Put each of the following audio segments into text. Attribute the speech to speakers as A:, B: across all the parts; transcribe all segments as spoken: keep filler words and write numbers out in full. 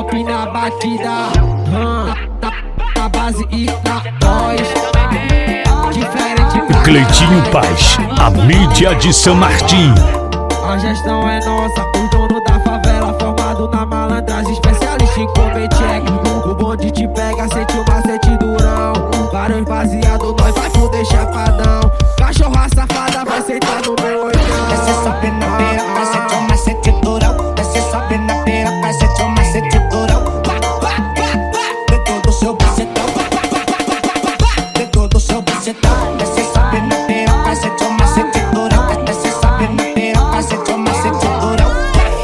A: pop na batida, hum, na, na base e na voz. Diferente.
B: Cleitinho Paz, a mídia de São Martim.
A: A gestão é nossa, o dono da favela, formado na malandragem, especialista em comer check. O bonde te pega, sente o macete durão. Varões baseado, nós vai foder chapadão. Cachorra safada vai sentar no meu olhão.
C: Desce, sobe na beira, vai sentir o macete durão. Desce, sobe na beira, vai sentir o macete durão. Dentro do seu bacetão, dentro do seu bacetão. Desce, sobe na beira, vai sentir o macete durão. Desce, sobe na beira, vai sentir o macete durão.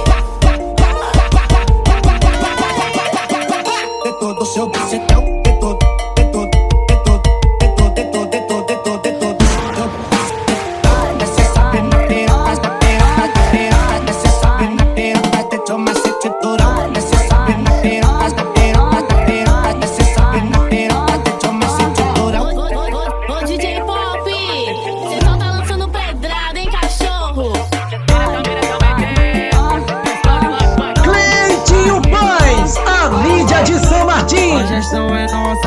C: Dentro do seu bacetão, dentro, dentro, dentro, dentro, dentro, dentro, dentro, dentro do seu bacetão. Desce, sobe na beira, faz na beira, faz na beira, faz. Desce, sobe na beira, vai sentir o macete durão. Desce, sobe na beira, faz na beira, faz na beira, faz. Desce, sobe na beira, vai sentir o macete durão.
D: Ô D J Pop, cê só tá lançando pedrada, hein, cachorro?
E: Cleitinho Paz, a mídia de São Martim.
A: A gestão é nossa,